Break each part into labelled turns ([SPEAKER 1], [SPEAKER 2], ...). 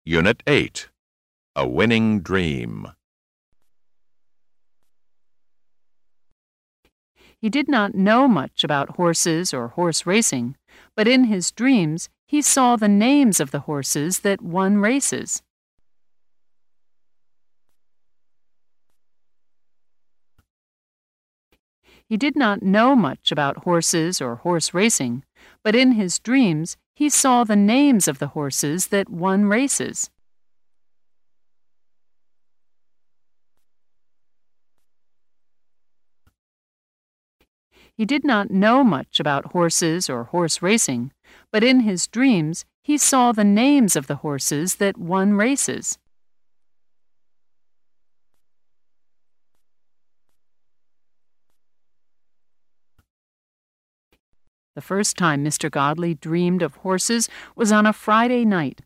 [SPEAKER 1] Unit 8. A Winning Dream.
[SPEAKER 2] He did not know much about horses or horse racing, but in his dreams he saw the names of the horses that won races. He did not know much about horses or horse racing, but in his dreams he saw the names of the horses that won races. He did not know much about horses or horse racing, but in his dreams he saw the names of the horses that won races. The first time Mr. Godley dreamed of horses was on a Friday night.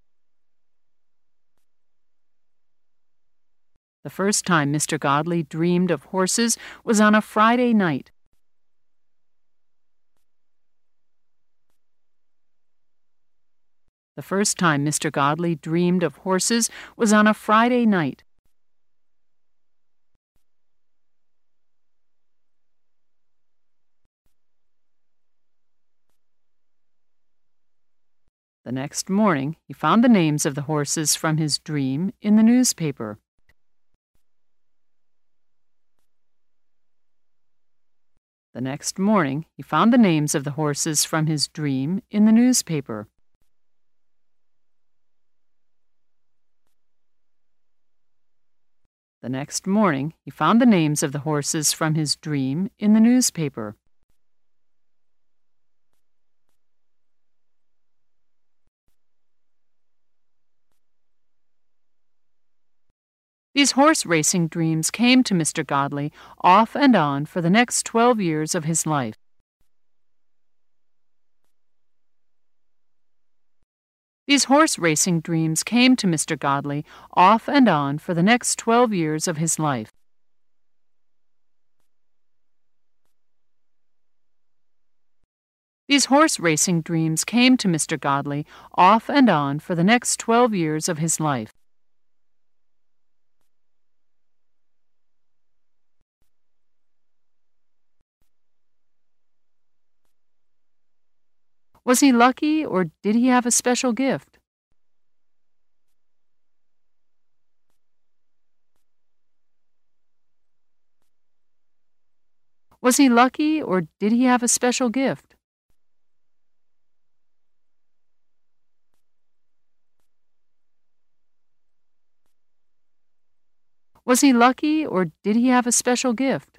[SPEAKER 2] The first time Mr. Godley dreamed of horses was on a Friday night. The first time Mr. Godley dreamed of horses was on a Friday night. The next morning, he found the names of the horses from his dream in the newspaper. The next morning, he found the names of the horses from his dream in the newspaper. The next morning, he found the names of the horses from his dream in the newspaper. These horse racing dreams came to Mr. Godley off and on for the next 12 years of his life. These horse racing dreams came to Mr. Godley off and on for the next 12 years of his life. These horse racing dreams came to Mr. Godley off and on for the next 12 years of his life. Was he lucky, or did he have a special gift? Was he lucky, or did he have a special gift? Was he lucky, or did he have a special gift?